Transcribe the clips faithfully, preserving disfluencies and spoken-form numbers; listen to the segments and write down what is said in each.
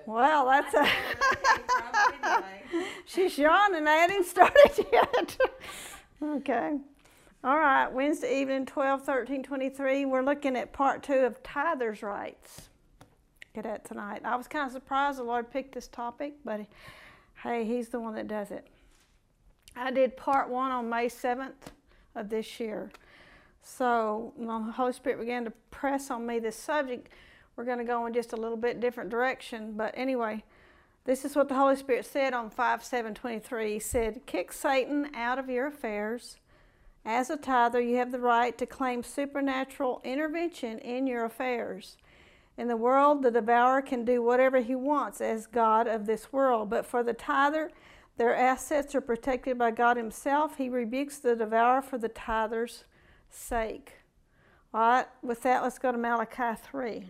Well, that's a... anyway. She's yawning. I hadn't started yet. Okay. All right. Wednesday evening, twelve thirteen twenty-three. We're looking at part two of tithers' rights. Get at tonight. I was kind of surprised the Lord picked this topic, but hey, He's the one that does it. I did part one on May seventh of this year. So the Holy Spirit began to press on me this subject. We're going to go in just a little bit different direction. But anyway, this is what the Holy Spirit said on five seven twenty-three. He said, kick Satan out of your affairs. As a tither, you have the right to claim supernatural intervention in your affairs. In the world, the devourer can do whatever he wants as God of this world. But for the tither, their assets are protected by God Himself. He rebukes the devourer for the tither's sake. All right, with that, let's go to Malachi three.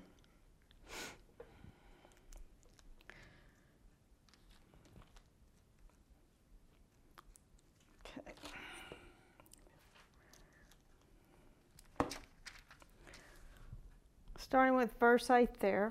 Okay. Starting with verse eight there.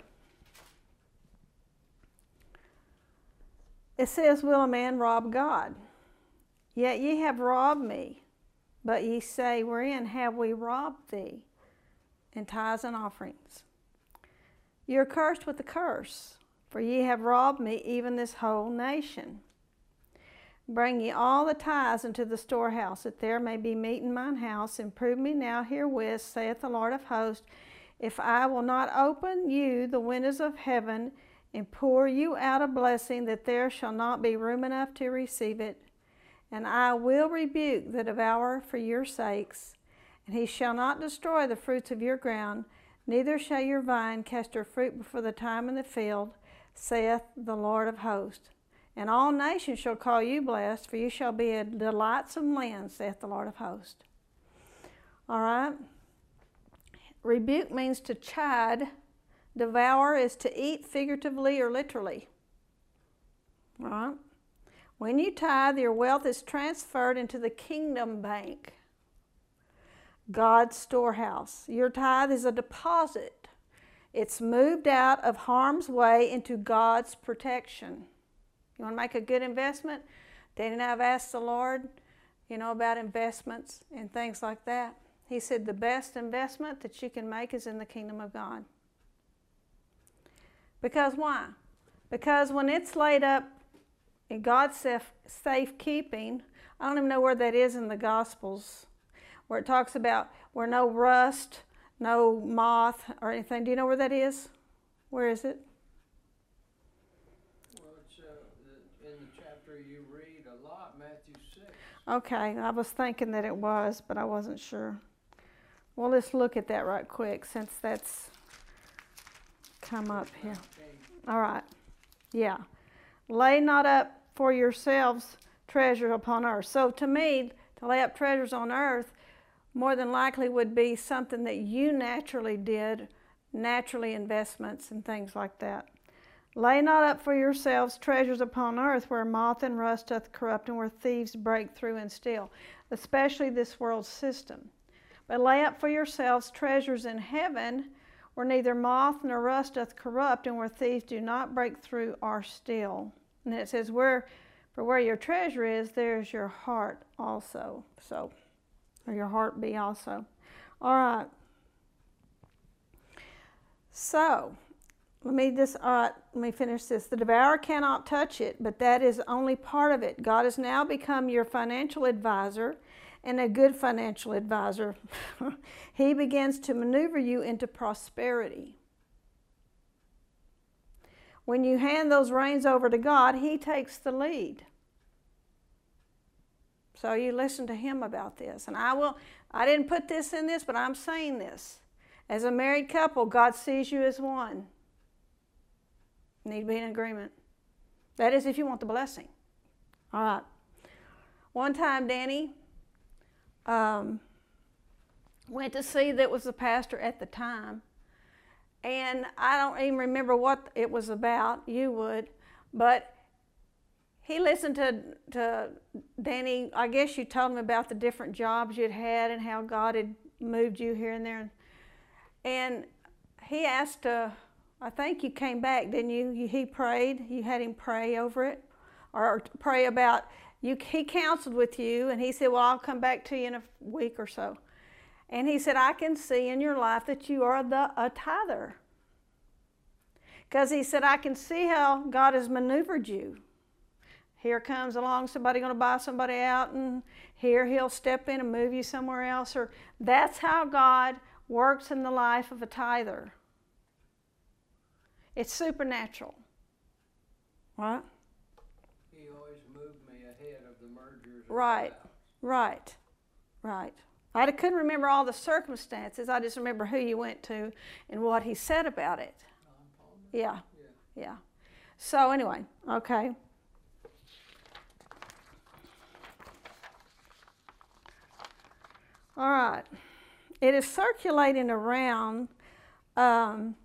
It says, will a man rob God? Yet ye have robbed me. But ye say, wherein have we robbed thee? In tithes and offerings. Ye are cursed with a curse, for ye have robbed me, even this whole nation. Bring ye all the tithes into the storehouse, that there may be meat in mine house, and prove me now herewith, saith the Lord of hosts, if I will not open you the windows of heaven, and pour you out a blessing, that there shall not be room enough to receive it. And I will rebuke the devourer for your sakes, and he shall not destroy the fruits of your ground, neither shall your vine cast her fruit before the time in the field, saith the Lord of hosts. And all nations shall call you blessed, for you shall be a delightsome land, saith the Lord of hosts. All right. Rebuke means to chide. Devour is to eat figuratively or literally. All right. When you tithe, your wealth is transferred into the kingdom bank, God's storehouse. Your tithe is a deposit. It's moved out of harm's way into God's protection. You want to make a good investment? Danny and I have asked the Lord, you know, about investments and things like that. He said the best investment that you can make is in the kingdom of God. Because why? Because when it's laid up in God's safe, safekeeping, I don't even know where that is in the Gospels, where it talks about where no rust, no moth or anything. Do you know where that is? Where is it? Well, it's uh, in the chapter you read a lot, Matthew six. Okay, I was thinking that it was, but I wasn't sure. Well, let's look at that right quick since that's come up here. All right. Yeah. Lay not up for yourselves treasure upon earth. So to me, to lay up treasures on earth more than likely would be something that you naturally did, naturally investments and things like that. Lay not up for yourselves treasures upon earth, where moth and rust doth corrupt, and where thieves break through and steal, especially this world's system. But lay up for yourselves treasures in heaven, where neither moth nor rust doth corrupt, and where thieves do not break through or steal. And then it says, where, for where your treasure is, there is your heart also. So, or your heart be also. All right. So, let me just, all right, let me finish this. The devourer cannot touch it, but that is only part of it. God has now become your financial advisor, and a good financial advisor. He begins to maneuver you into prosperity. When you hand those reins over to God, He takes the lead. So you listen to Him about this. And I will, I didn't put this in this, but I'm saying this. As a married couple, God sees you as one. You need to be in agreement. That is if you want the blessing. All right. One time, Danny um, went to see that was the pastor at the time. And I don't even remember what it was about. You would. But he listened to, to Danny. I guess you told him about the different jobs you'd had and how God had moved you here and there. And he asked uh, I think you came back, didn't you? you? He prayed. You had him pray over it, or pray about you. He counseled with you, and he said, "Well, I'll come back to you in a week or so." And he said, "I can see in your life that you are the a tither." Because he said, "I can see how God has maneuvered you. Here comes along somebody going to buy somebody out, and here he'll step in and move you somewhere else." Or that's how God works in the life of a tither. It's supernatural. Right? He always moved me ahead of the mergers. Right, right, right. I couldn't remember all the circumstances. I just remember who you went to and what he said about it. Yeah, Yeah. yeah. So anyway, okay. All right. It is circulating around. Um,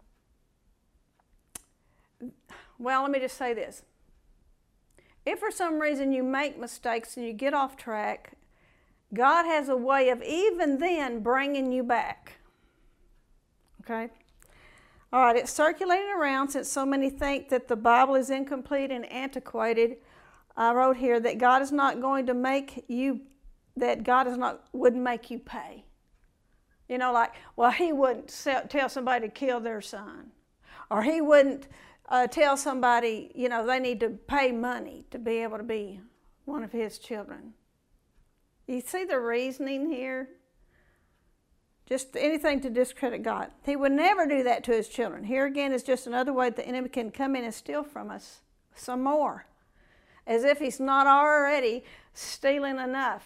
well, let me just say this. If for some reason you make mistakes and you get off track, God has a way of even then bringing you back. Okay? All right, it's circulating around since so many think that the Bible is incomplete and antiquated. I wrote here that God is not going to make you, that God is not, wouldn't make you pay. You know, like, well, he wouldn't sell, tell somebody to kill their son. Or he wouldn't uh, tell somebody, you know, they need to pay money to be able to be one of his children. You see the reasoning here? Just anything to discredit God. He would never do that to his children. Here again is just another way the enemy can come in and steal from us some more. As if he's not already stealing enough.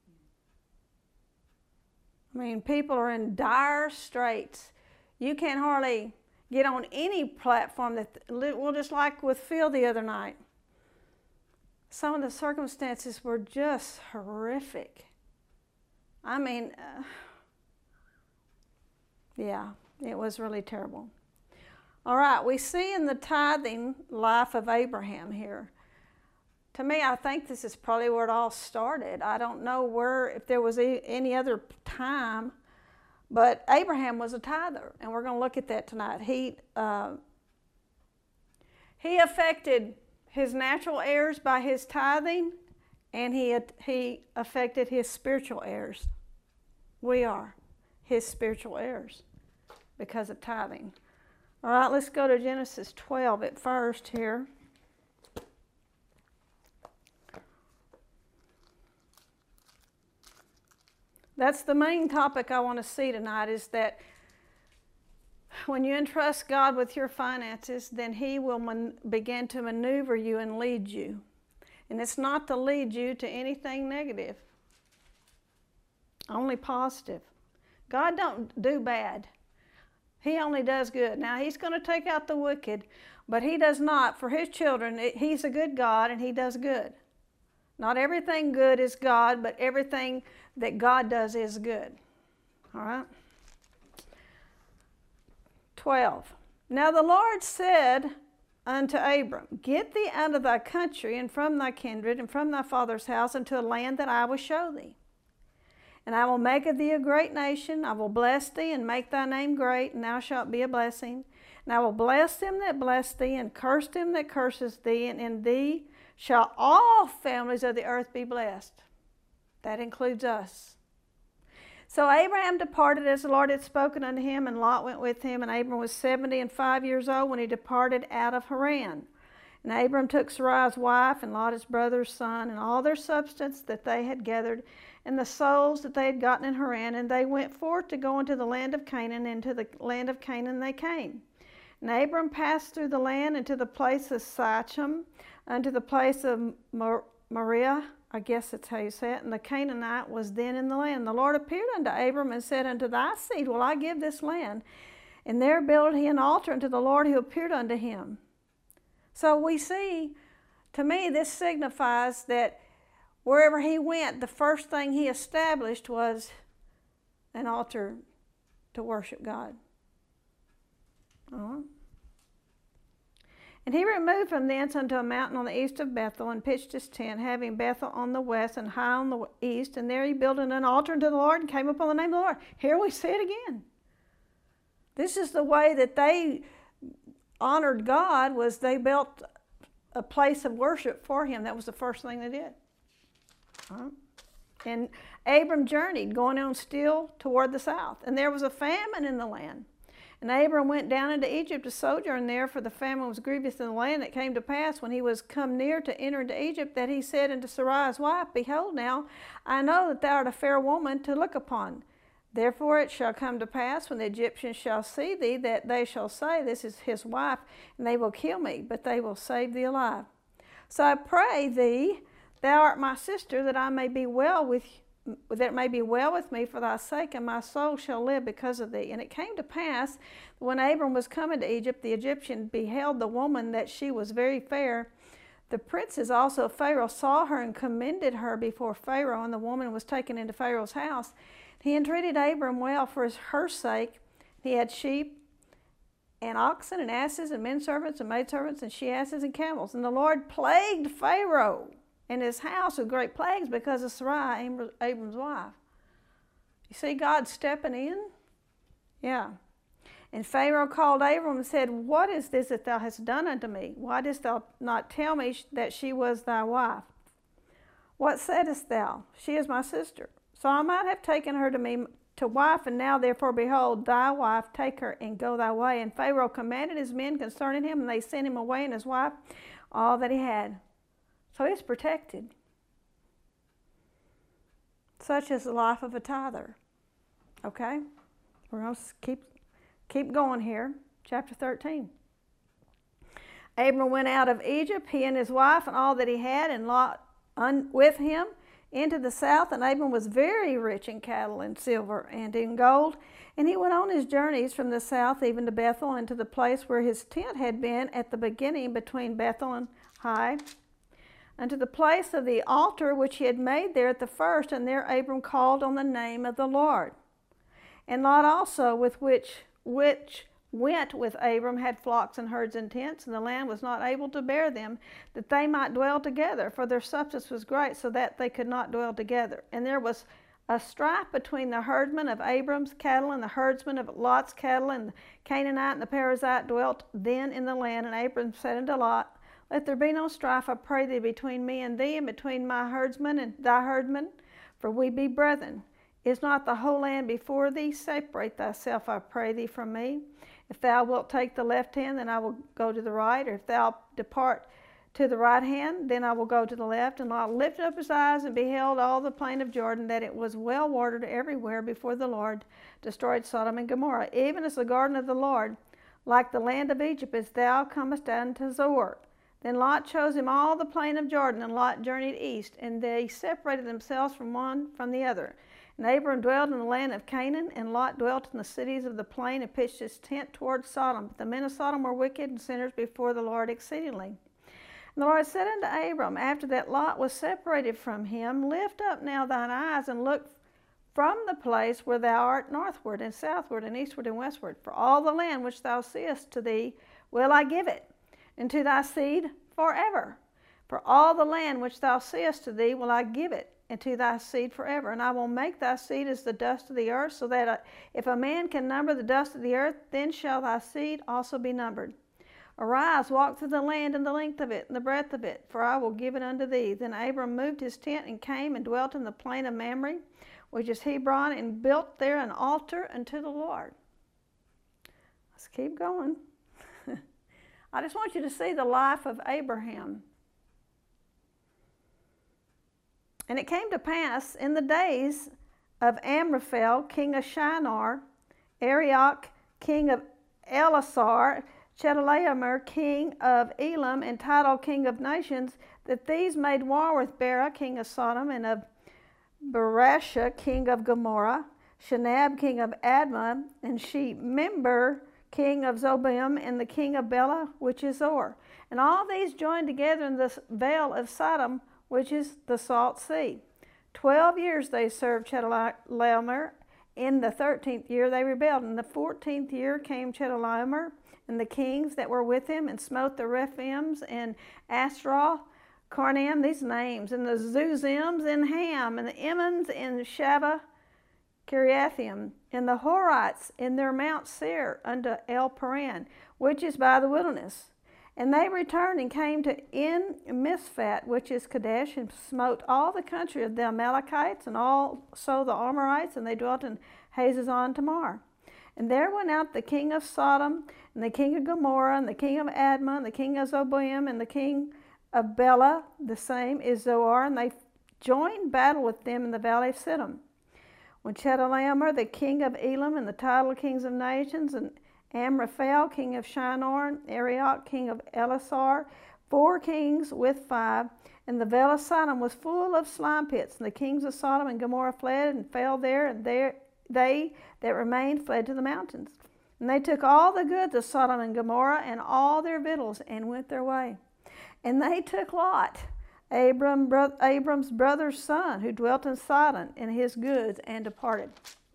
I mean, people are in dire straits. You can't hardly get on any platform that, well, just like with Phil the other night. Some of the circumstances were just horrific. I mean, uh, yeah, it was really terrible. All right, we see in the tithing life of Abraham here. To me, I think this is probably where it all started. I don't know where, if there was any other time, but Abraham was a tither, and we're going to look at that tonight. He, uh, he affected his natural heirs by his tithing, and he, he affected his spiritual heirs. We are his spiritual heirs because of tithing. All right, let's go to Genesis twelve at first here. That's the main topic I want to see tonight, is that when you entrust God with your finances, then he will man- begin to maneuver you and lead you. And it's not to lead you to anything negative, only positive. God don't do bad. He only does good. Now, he's going to take out the wicked, but he does not. For his children, he's a good God, and he does good. Not everything good is God, but everything that God does is good. All right? twelve. Now the Lord said unto Abram, Get thee out of thy country, and from thy kindred, and from thy father's house, unto a land that I will show thee. And I will make of thee a great nation. I will bless thee, and make thy name great, and thou shalt be a blessing. And I will bless them that bless thee, and curse them that curses thee, and in thee shall all families of the earth be blessed. That includes us. So Abraham departed as the Lord had spoken unto him, and Lot went with him. And Abram was seventy and five years old when he departed out of Haran. And Abram took Sarai's wife, and Lot his brother's son, and all their substance that they had gathered, and the souls that they had gotten in Haran, and they went forth to go into the land of Canaan, and to the land of Canaan they came. And Abram passed through the land into the place of Sichem, unto the place of Moriah, I guess that's how you say it, and the Canaanite was then in the land. And the Lord appeared unto Abram and said, Unto thy seed will I give this land. And there built he an altar unto the Lord who appeared unto him. So we see, to me, this signifies that wherever he went, the first thing he established was an altar to worship God. Uh-huh. And he removed from thence unto a mountain on the east of Bethel, and pitched his tent, having Bethel on the west and Hai on the east. And there he built an altar unto the Lord, and came upon the name of the Lord. Here we see it again. This is the way that they honored God was they built a place of worship for him. That was the first thing they did. Huh? And Abram journeyed, going on still toward the south. And there was a famine in the land. And Abram went down into Egypt to sojourn there, for the famine was grievous in the land. It came to pass, when he was come near to enter into Egypt, that he said unto Sarai his wife, Behold now, I know that thou art a fair woman to look upon. Therefore it shall come to pass, when the Egyptians shall see thee, that they shall say, This is his wife, and they will kill me, but they will save thee alive. So I pray thee, thou art my sister, that I may be well with that it may be well with me for thy sake, and my soul shall live because of thee. And it came to pass, when Abram was coming to Egypt, the Egyptian beheld the woman, that she was very fair. The princes also of Pharaoh saw her and commended her before Pharaoh, and the woman was taken into Pharaoh's house. He entreated Abram well for his, her sake. He had sheep and oxen and asses and men servants and maidservants and she asses and camels. And the Lord plagued Pharaoh and his house with great plagues because of Sarai, Abram's wife. You see God stepping in? Yeah. And Pharaoh called Abram and said, What is this that thou hast done unto me? Why didst thou not tell me that she was thy wife? What saidst thou? She is my sister. So I might have taken her to me to wife, and now therefore, behold, thy wife, take her and go thy way. And Pharaoh commanded his men concerning him, and they sent him away and his wife, all that he had. So he's protected. Such is the life of a tither. Okay? We're going to keep, keep going here. Chapter thirteen. Abram went out of Egypt, he and his wife, and all that he had, and Lot un- with him, into the south. And Abram was very rich in cattle and silver and in gold. And he went on his journeys from the south even to Bethel, and to the place where his tent had been at the beginning between Bethel and Hai, unto the place of the altar which he had made there at the first. And there Abram called on the name of the Lord. And Lot also, with which which went with Abram, had flocks and herds and tents, and the land was not able to bear them, that they might dwell together, for their substance was great, so that they could not dwell together. And there was a strife between the herdmen of Abram's cattle and the herdsmen of Lot's cattle, and the Canaanite and the Perizzite dwelt then in the land. And Abram said unto Lot, Let there be no strife, I pray thee, between me and thee, and between my herdsmen and thy herdmen, for we be brethren. Is not the whole land before thee? Separate thyself, I pray thee, from me. If thou wilt take the left hand, then I will go to the right. Or if thou depart to the right hand, then I will go to the left. And Lot lifted up his eyes and beheld all the plain of Jordan, that it was well watered everywhere before the Lord destroyed Sodom and Gomorrah, even as the garden of the Lord, like the land of Egypt, as thou comest down to Zoar. Then Lot chose him all the plain of Jordan, and Lot journeyed east, and they separated themselves from one from the other. And Abram dwelt in the land of Canaan, and Lot dwelt in the cities of the plain, and pitched his tent toward Sodom. But the men of Sodom were wicked and sinners before the Lord exceedingly. And the Lord said unto Abram, after that Lot was separated from him, Lift up now thine eyes, and look from the place where thou art northward, and southward, and eastward, and westward. For all the land which thou seest to thee will I give it, and to thy seed forever. For all the land which thou seest to thee will I give it, and to thy seed forever. And I will make thy seed as the dust of the earth, so that uh, if a man can number the dust of the earth, then shall thy seed also be numbered. Arise, walk through the land and the length of it, and the breadth of it, for I will give it unto thee. Then Abram moved his tent, and came and dwelt in the plain of Mamre, which is Hebron, and built there an altar unto the Lord. Let's keep going. I just want you to see the life of Abraham. And it came to pass in the days of Amraphel, king of Shinar, Arioch, king of Elasar, Chedorlaomer, king of Elam, and Tidal, king of nations, that these made war with Bera, king of Sodom, and of Berashah, king of Gomorrah, Shinab, king of Admah, and Shemember, king of Zobim, and the king of Bela, which is Zor. And all these joined together in the vale of Sodom, which is the salt sea. Twelve years they served Chedorlaomer. In the thirteenth year they rebelled. In the fourteenth year came Chedorlaomer and the kings that were with him, and smote the Rephims and Astra, Karnam, these names, and the Zuzims and Ham, and the Emmons and Shaveh, Kiriathaim, and the Horites in their Mount Seir unto El Paran, which is by the wilderness. And they returned and came to En Mishpat, which is Kadesh, and smote all the country of the Amalekites, and also the Amorites, and they dwelt in Hazazon Tamar. And there went out the king of Sodom, and the king of Gomorrah, and the king of Admah, and the king of Zeboim, and the king of Bela, the same is Zoar, and they joined battle with them in the valley of Siddim. When Chedorlaomer, the king of Elam, and the title kings of nations, and Amraphel, king of Shinar, Arioch, king of Elasar, four kings with five, and the vale of Sodom was full of slime pits, and the kings of Sodom and Gomorrah fled and fell there, and there they that remained fled to the mountains. And they took all the goods of Sodom and Gomorrah and all their victuals and went their way. And they took Lot, Abram, bro- Abram's brother's son, who dwelt in Sodom, and his goods, and departed.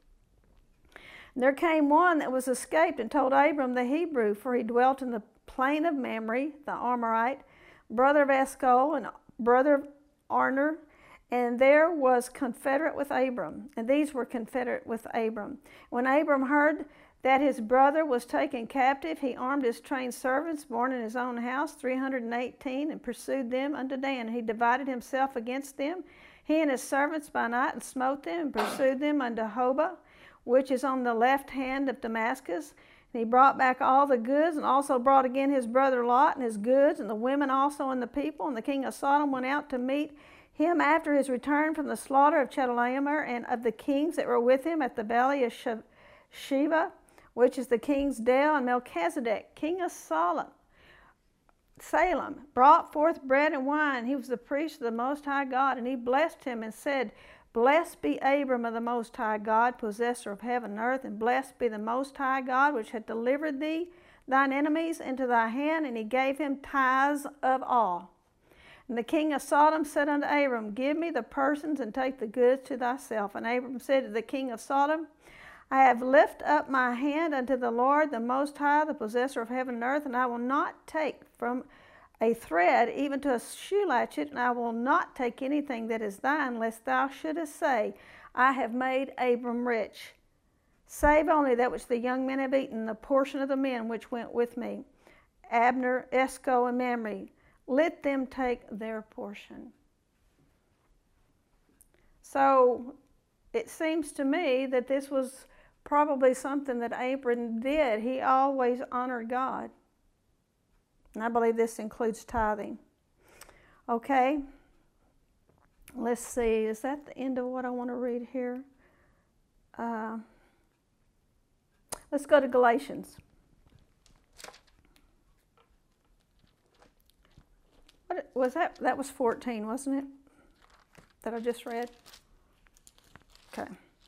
And there came one that was escaped and told Abram the Hebrew, for he dwelt in the plain of Mamre, the Amorite, brother of Eshcol and brother of Arner, and there was confederate with Abram, and these were confederate with Abram. When Abram heard that his brother was taken captive, he armed his trained servants born in his own house, three hundred eighteen, and pursued them unto Dan. He divided himself against them, he and his servants by night, and smote them, and pursued them unto Hobah, which is on the left hand of Damascus. And he brought back all the goods, and also brought again his brother Lot and his goods, and the women also and the people. And the king of Sodom went out to meet him after his return from the slaughter of Chedorlaomer and of the kings that were with him at the valley of Sheba, which is the king's dale. And Melchizedek, king of Salem, Salem, brought forth bread and wine. He was the priest of the Most High God, and he blessed him and said, Blessed be Abram of the Most High God, possessor of heaven and earth, and blessed be the Most High God, which hath delivered thee, thine enemies, into thy hand. And he gave him tithes of all. And the king of Sodom said unto Abram, Give me the persons, and take the goods to thyself. And Abram said to the king of Sodom, I have lifted up my hand unto the Lord, the Most High, the possessor of heaven and earth, and I will not take from a thread, even to a shoe latchet, and I will not take anything that is thine, lest thou shouldest say, I have made Abram rich. Save only that which the young men have eaten, the portion of the men which went with me, Abner, Eshcol, and Mamre. Let them take their portion. So it seems to me that this was probably something that Abram did. He always honored God. And I believe this includes tithing. Okay. Let's see. Is that the end of what I want to read here? Uh, let's go to Galatians. What was that? That was fourteen, wasn't it? That I just read? Okay.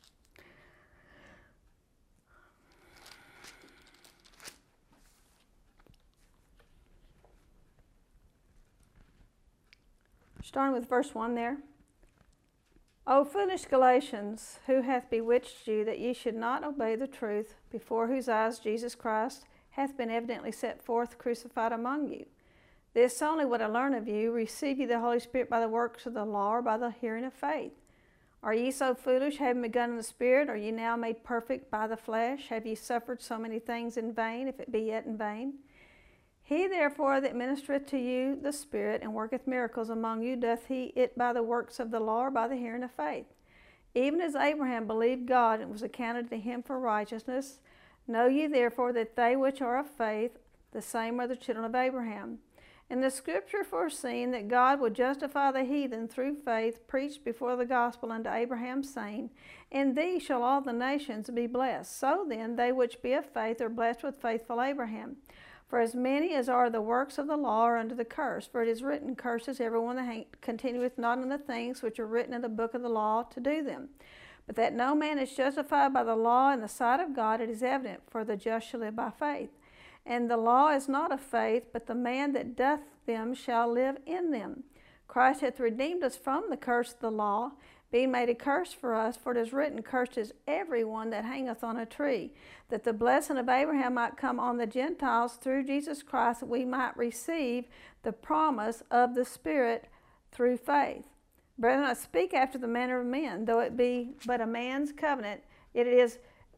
Starting with verse one there. O foolish Galatians, who hath bewitched you that ye should not obey the truth, before whose eyes Jesus Christ hath been evidently set forth crucified among you? This only would I learn of you, receive ye the Holy Spirit by the works of the law, or by the hearing of faith? Are ye so foolish, having begun in the Spirit? Are ye now made perfect by the flesh? Have ye suffered so many things in vain, if it be yet in vain? He therefore that ministereth to you the Spirit, and worketh miracles among you, doth he it by the works of the law, or by the hearing of faith? Even as Abraham believed God, and was accounted to him for righteousness. Know ye therefore that they which are of faith, the same are the children of Abraham. And the Scripture foreseeing that God would justify the heathen through faith, preached before the gospel unto Abraham, saying, In thee shall all the nations be blessed. So then they which be of faith are blessed with faithful Abraham. For as many as are the works of the law are under the curse. For it is written, Curses everyone that continueth not in the things which are written in the book of the law to do them. But that no man is justified by the law in the sight of God, it is evident, for the just shall live by faith. And the law is not of faith, but the man that doth them shall live in them. Christ hath redeemed us from the curse of the law, being made a curse for us, for it is written, Cursed is every one that hangeth on a tree, that the blessing of Abraham might come on the Gentiles through Jesus Christ, that we might receive the promise of the Spirit through faith. Brethren, I speak after the manner of men, though it be but a man's covenant, it is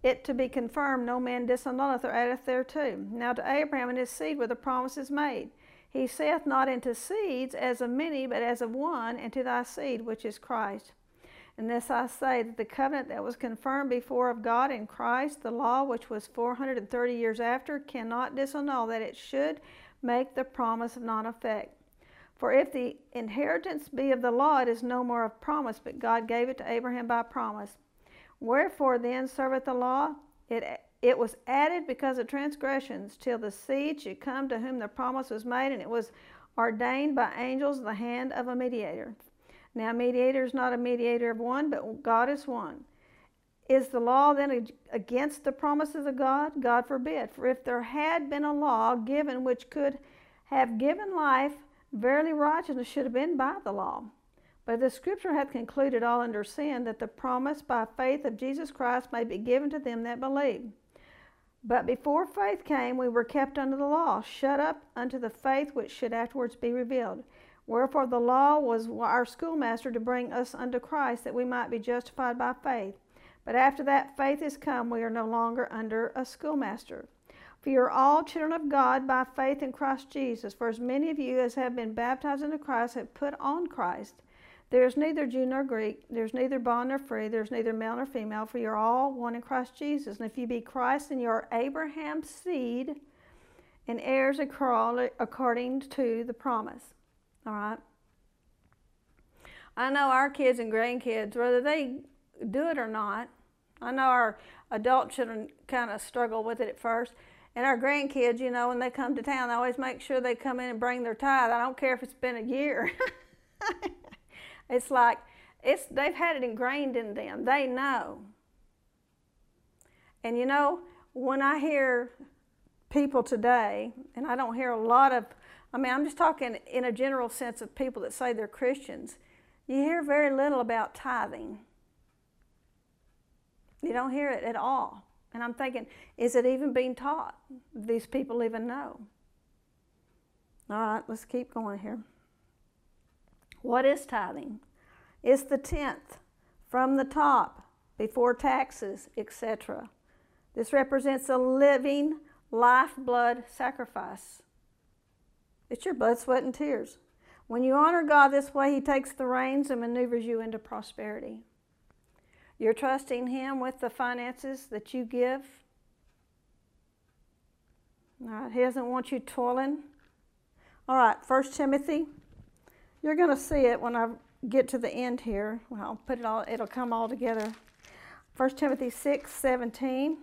it to be confirmed, no man disannulleth or addeth thereto. Now to Abraham and his seed were the promises made. He saith not into seeds as of many, but as of one, and to thy seed, which is Christ. And this I say, that the covenant that was confirmed before of God in Christ, the law which was four hundred thirty years after, cannot disannul that it should make the promise of non effect. For if the inheritance be of the law, it is no more of promise, but God gave it to Abraham by promise. Wherefore then serveth the law? It, it was added because of transgressions, till the seed should come to whom the promise was made, and it was ordained by angels in the hand of a mediator. Now, mediator is not a mediator of one, but God is one. Is the law then against the promises of God? God forbid. For if there had been a law given which could have given life, verily righteousness should have been by the law. But the Scripture hath concluded all under sin, that the promise by faith of Jesus Christ may be given to them that believe. But before faith came, we were kept under the law, shut up unto the faith which should afterwards be revealed. Wherefore the law was our schoolmaster to bring us unto Christ, that we might be justified by faith. But after that faith is come, we are no longer under a schoolmaster. For you are all children of God by faith in Christ Jesus. For as many of you as have been baptized into Christ have put on Christ. There is neither Jew nor Greek, there is neither bond nor free, there is neither male nor female, for you are all one in Christ Jesus. And if you be Christ, then you are Abraham's seed, and heirs according to the promise. All right? I know our kids and grandkids, whether they do it or not, I know our adult children kind of struggle with it at first. And our grandkids, you know, when they come to town, they always make sure they come in and bring their tithe. I don't care if it's been a year. It's like, it's, they've had it ingrained in them. They know. And you know, when I hear people today, and I don't hear a lot of, I mean, I'm just talking in a general sense of people that say they're Christians, you hear very little about tithing. You don't hear it at all. And I'm thinking, is it even being taught? These people even know. All right, let's keep going here. What is tithing? It's the tenth from the top, before taxes, et cetera. This represents a living, lifeblood sacrifice. It's your blood, sweat, and tears. When you honor God this way, He takes the reins and maneuvers you into prosperity. You're trusting Him with the finances that you give. All right, He doesn't want you toiling. All right, First Timothy. You're going to see it when I get to the end here. Well, I'll put it all, it'll come all together. First Timothy six seventeen.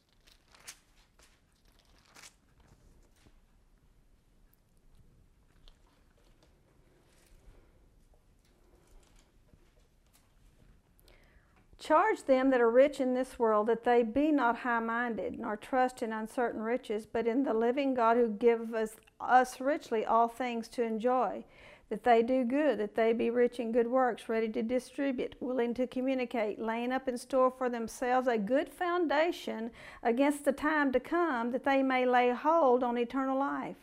Charge them that are rich in this world that they be not high-minded, nor trust in uncertain riches, but in the living God who giveth us, us richly all things to enjoy. That they do good, that they be rich in good works, ready to distribute, willing to communicate, laying up in store for themselves a good foundation against the time to come, that they may lay hold on eternal life.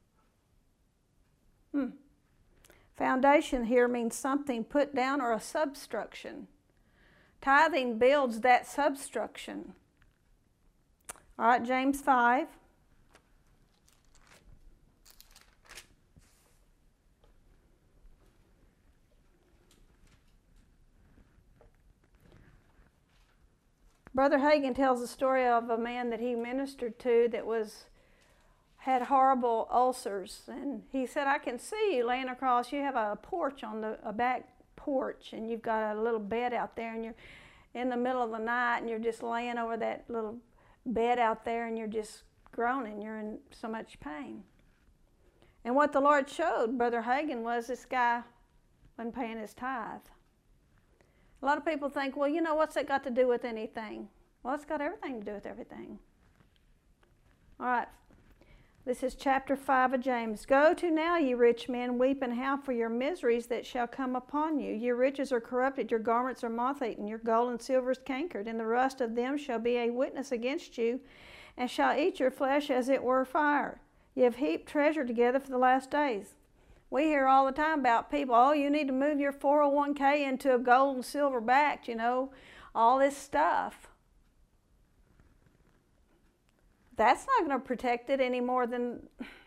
Hmm. Foundation here means something put down or a substruction. Tithing builds that substruction. All right, James five. Brother Hagin tells the story of a man that he ministered to that was had horrible ulcers, and he said, I can see you laying across, you have a porch on the a back porch, and you've got a little bed out there, and you're in the middle of the night, and you're just laying over that little bed out there, and you're just groaning, you're in so much pain. And what the Lord showed Brother Hagin was this guy wasn't paying his tithe. A lot of people think, well, you know, what's that got to do with anything? Well, it's got everything to do with everything. All right. This is chapter five of James. Go to now, ye rich men, weep and howl for your miseries that shall come upon you. Your riches are corrupted, your garments are moth-eaten, your gold and silver is cankered, and the rust of them shall be a witness against you, and shall eat your flesh as it were fire. Ye have heaped treasure together for the last days. We hear all the time about people, oh, you need to move your four oh one K into a gold and silver backed, you know, all this stuff. That's not going to protect it any more than...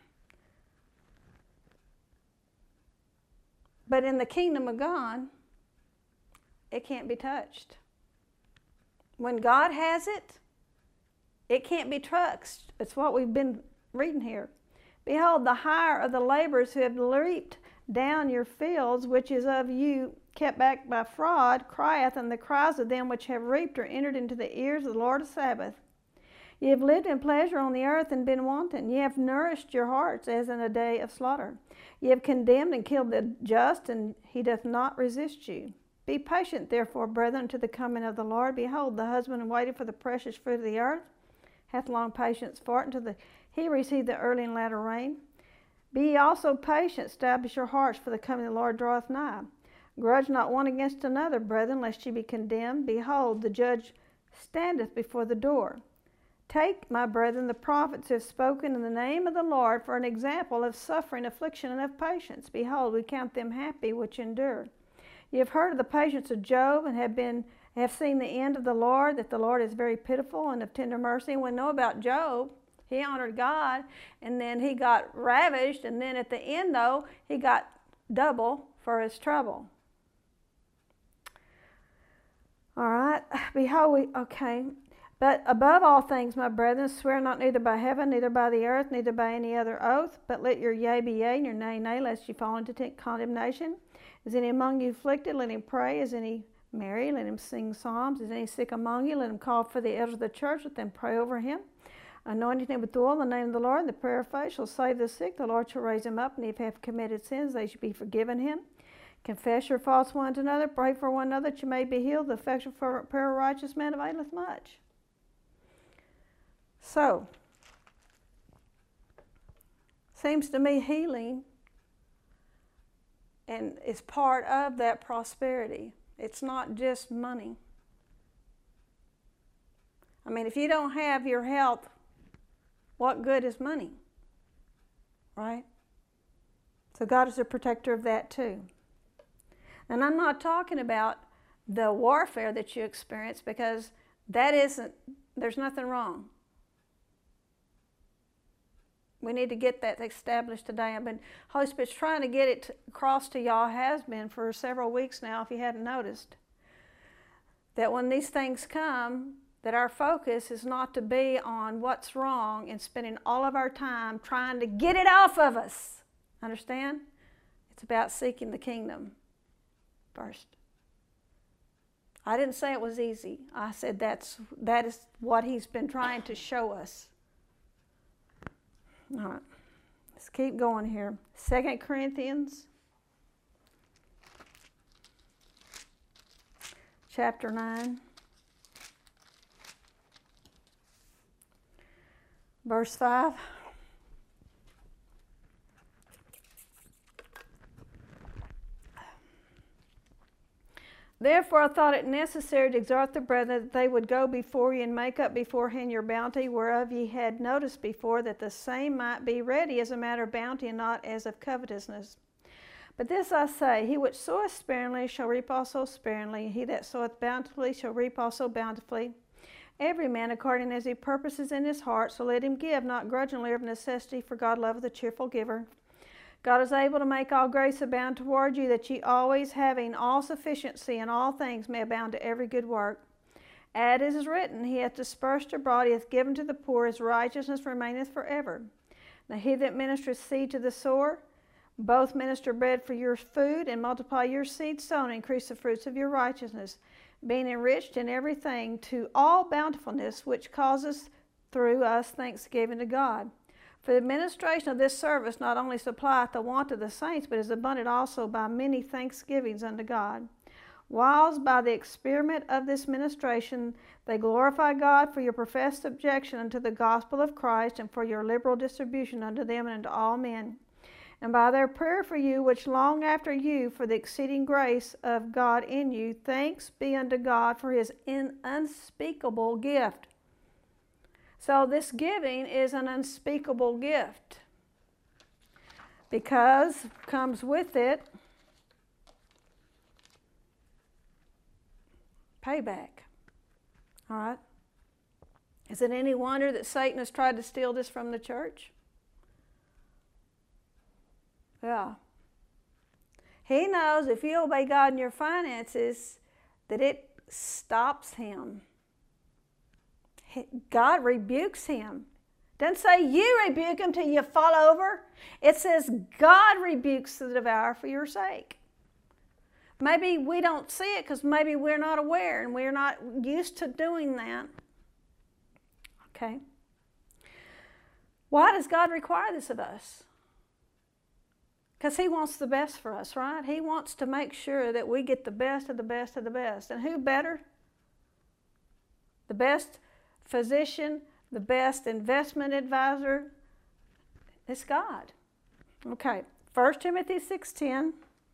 But in the kingdom of God, it can't be touched. When God has it, it can't be touched. It's what we've been reading here. Behold, the hire of the laborers who have reaped down your fields, which is of you kept back by fraud, crieth, and the cries of them which have reaped are entered into the ears of the Lord of Sabaoth. Ye have lived in pleasure on the earth and been wanton. Ye have nourished your hearts as in a day of slaughter. Ye have condemned and killed the just, and he doth not resist you. Be patient, therefore, brethren, to the coming of the Lord. Behold, the husband waited for the precious fruit of the earth, hath long patience for it, until the, he receive the early and latter rain. Be ye also patient, establish your hearts, for the coming of the Lord draweth nigh. Grudge not one against another, brethren, lest ye be condemned. Behold, the judge standeth before the door. Take, my brethren, the prophets who have spoken in the name of the Lord for an example of suffering, affliction, and of patience. Behold, we count them happy which endure. Ye have heard of the patience of Job, and have been have seen the end of the Lord, that the Lord is very pitiful and of tender mercy. And we know about Job. He honored God, and then he got ravished, and then at the end, though, he got double for his trouble. All right. Behold, we, okay. But above all things, my brethren, swear not neither by heaven, neither by the earth, neither by any other oath, but let your yea be yea, and your nay, nay, lest you fall into t- condemnation. Is any among you afflicted? Let him pray. Is any merry? Let him sing psalms. Is any sick among you? Let him call for the elders of the church. Let them pray over him. Anointing him with oil in the name of the Lord, and the prayer of faith shall save the sick. The Lord shall raise him up, and if he have committed sins, they shall be forgiven him. Confess your faults one to another. Pray for one another that you may be healed. The effectual prayer of a righteous man availeth much. So, seems to me healing and is part of that prosperity. It's not just money. I mean, if you don't have your health, what good is money? Right? So God is a protector of that too. And I'm not talking about the warfare that you experience, because that isn't, there's nothing wrong. We need to get that established today. I've been, Holy Spirit's trying to get it across to y'all, has been for several weeks now, if you hadn't noticed. That when these things come, that our focus is not to be on what's wrong and spending all of our time trying to get it off of us. Understand? It's about seeking the kingdom first. I didn't say it was easy. I said that's that is what he's been trying to show us. All right, let's keep going here. Second Corinthians chapter nine, verse five. Therefore I thought it necessary to exhort the brethren that they would go before you and make up beforehand your bounty, whereof ye had noticed before, that the same might be ready as a matter of bounty, and not as of covetousness. But this I say, he which soweth sparingly shall reap also sparingly, he that soweth bountifully shall reap also bountifully. Every man according as he purposes in his heart, so let him give, not grudgingly or of necessity, for God loveth a cheerful giver. God is able to make all grace abound toward you, that ye always having all sufficiency in all things may abound to every good work. As it is written, he hath dispersed abroad, he hath given to the poor, his righteousness remaineth forever. Now he that ministereth seed to the sower, both minister bread for your food, and multiply your seed sown, and increase the fruits of your righteousness, being enriched in everything to all bountifulness, which causes through us thanksgiving to God. For the administration of this service not only supplieth the want of the saints, but is abundant also by many thanksgivings unto God. Whilst by the experiment of this ministration they glorify God for your professed subjection unto the gospel of Christ, and for your liberal distribution unto them and unto all men. And by their prayer for you, which long after you, for the exceeding grace of God in you, thanks be unto God for his unspeakable gift. So this giving is an unspeakable gift, because comes with it payback. All right? Is it any wonder that Satan has tried to steal this from the church? Yeah. He knows if you obey God in your finances, that it stops him. God rebukes him. Doesn't say you rebuke him till you fall over. It says God rebukes the devourer for your sake. Maybe we don't see it because maybe we're not aware and we're not used to doing that. Okay. Why does God require this of us? Because he wants the best for us, right? He wants to make sure that we get the best of the best of the best. And who better? The best physician, the best investment advisor, it's God. Okay, First Timothy six ten.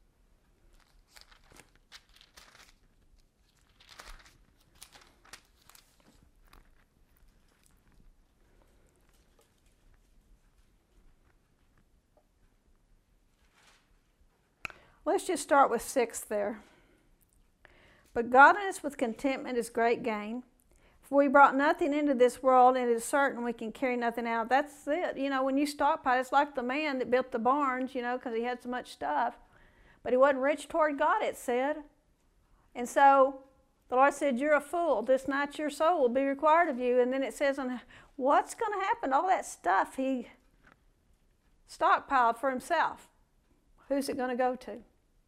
Let's just start with six there. But godliness with contentment is great gain. For we brought nothing into this world, and it is certain we can carry nothing out. That's it. You know, when you stockpile, it's like the man that built the barns, you know, because he had so much stuff. But he wasn't rich toward God, it said. And so the Lord said, you're a fool. This night your soul will be required of you. And then it says, what's going to happen to all that stuff he stockpiled for himself? Who's it going to go to?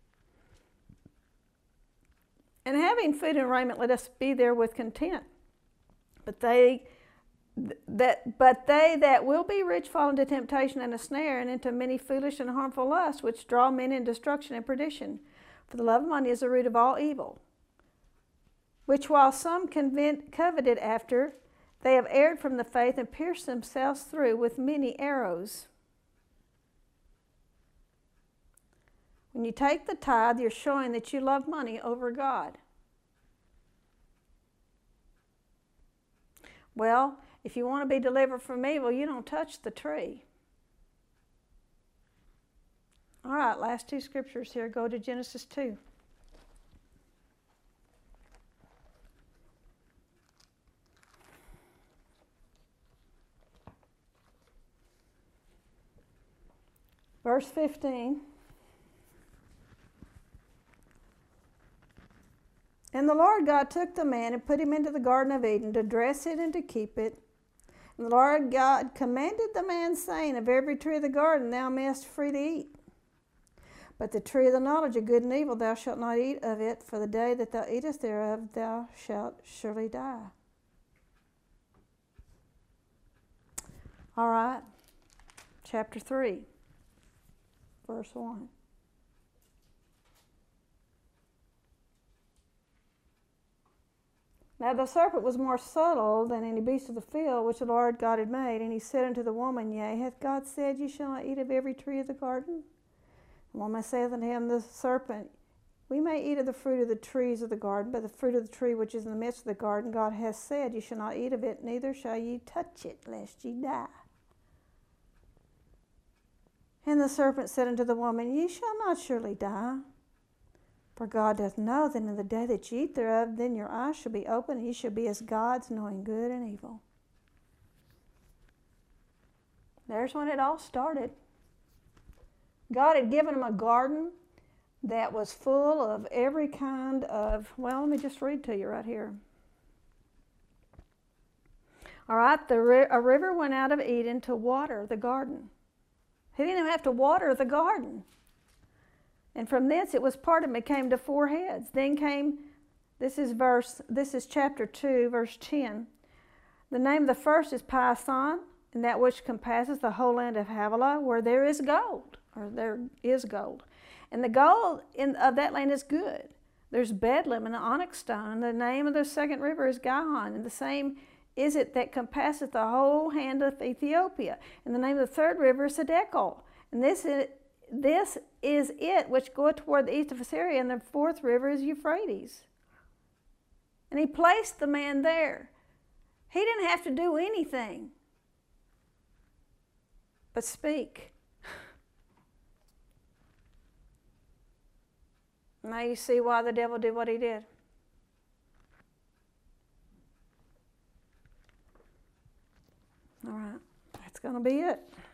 And having food and raiment, let us be there with content. But they that but they that will be rich fall into temptation and a snare, and into many foolish and harmful lusts, which draw men in destruction and perdition. For the love of money is the root of all evil, which while some convent, coveted after, they have erred from the faith and pierced themselves through with many arrows. When you take the tithe, you're showing that you love money over God. Well, if you want to be delivered from evil, you don't touch the tree. All right, last two scriptures here. Go to Genesis two. Verse fifteen. And the Lord God took the man and put him into the Garden of Eden to dress it and to keep it. And the Lord God commanded the man, saying, of every tree of the garden thou mayest freely eat. But the tree of the knowledge of good and evil thou shalt not eat of it, for the day that thou eatest thereof thou shalt surely die. All right, chapter three, verse one. Now the serpent was more subtle than any beast of the field which the Lord God had made. And he said unto the woman, Yea, hath God said, Ye shall not eat of every tree of the garden? The woman saith unto him, the serpent, We may eat of the fruit of the trees of the garden, but the fruit of the tree which is in the midst of the garden, God hath said, Ye shall not eat of it, neither shall ye touch it, lest ye die. And the serpent said unto the woman, Ye shall not surely die. For God doth know that in the day that ye eat thereof, then your eyes shall be opened, and ye shall be as gods, knowing good and evil. There's when it all started. God had given them a garden that was full of every kind of, well, let me just read to you right here. All right, the, a river went out of Eden to water the garden. He didn't even have to water the garden. And from thence it was parted and became to four heads. Then came, this is verse, this is chapter two, verse ten. The name of the first is Pithon, and that which compasses the whole land of Havilah, where there is gold, or there is gold. And the gold in, of that land is good. There's Bedlam and the onyx stone. And the name of the second river is Gihon, and the same is it that compasseth the whole hand of Ethiopia. And the name of the third river is Hiddekel. And this is This is it which goeth toward the east of Assyria, and the fourth river is Euphrates. And he placed the man there. He didn't have to do anything but speak. Now you see why the devil did what he did. going to be it.